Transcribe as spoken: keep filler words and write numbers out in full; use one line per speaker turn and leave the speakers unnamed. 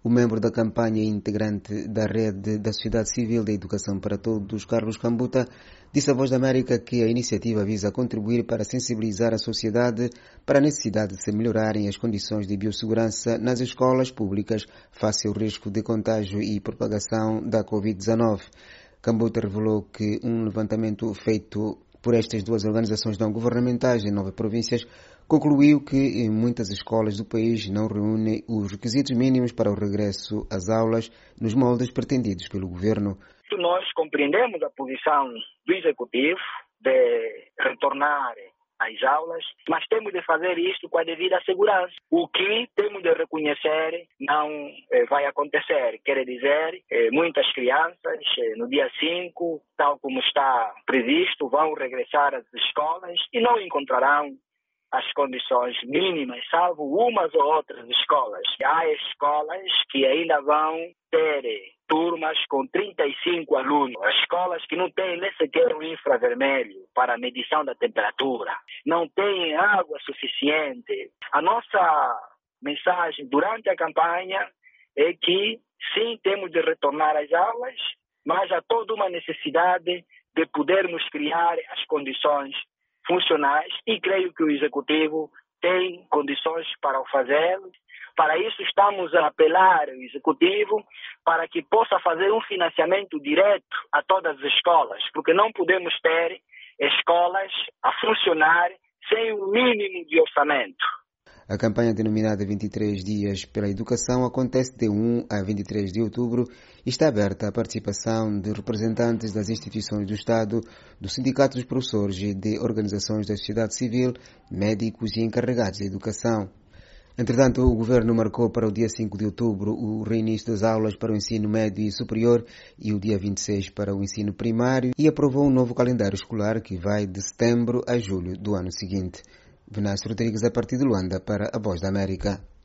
O membro da campanha e integrante da rede da sociedade civil da educação para todos, Carlos Cambuta, disse à Voz da América que a iniciativa visa contribuir para sensibilizar a sociedade para a necessidade de se melhorarem as condições de biossegurança nas escolas públicas face ao risco de contágio e propagação da covid dezenove. Cambuta revelou que um levantamento feito por estas duas organizações não governamentais em nove províncias concluiu que em muitas escolas do país não reúnem os requisitos mínimos para o regresso às aulas nos moldes pretendidos pelo governo.
Nós compreendemos a posição do Executivo de retornar às aulas, mas temos de fazer isto com a devida segurança. O que temos de reconhecer não eh, vai acontecer. Quer dizer, eh, muitas crianças eh, no dia cinco, tal como está previsto, vão regressar às escolas e não encontrarão as condições mínimas, salvo umas ou outras escolas. Há escolas que ainda vão ter turmas com trinta e cinco alunos. Escolas que não têm nem sequer um infravermelho para a medição da temperatura. Não têm água suficiente. A nossa mensagem durante a campanha é que, sim, temos de retornar às aulas, mas há toda uma necessidade de podermos criar as condições funcionais e creio que o Executivo tem condições para o fazer. Para isso estamos a apelar ao Executivo para que possa fazer um financiamento direto a todas as escolas, porque não podemos ter escolas a funcionar sem o mínimo de orçamento.
A campanha denominada vinte e três Dias pela Educação acontece de um a vinte e três de outubro e está aberta à participação de representantes das instituições do Estado, do Sindicato dos Professores e de organizações da sociedade civil, médicos e encarregados da educação. Entretanto, o Governo marcou para o dia cinco de outubro o reinício das aulas para o ensino médio e superior e o dia vinte e seis para o ensino primário e aprovou um novo calendário escolar que vai de setembro a julho do ano seguinte. Venâncio Rodrigues, a partir de Luanda, para a Voz da América.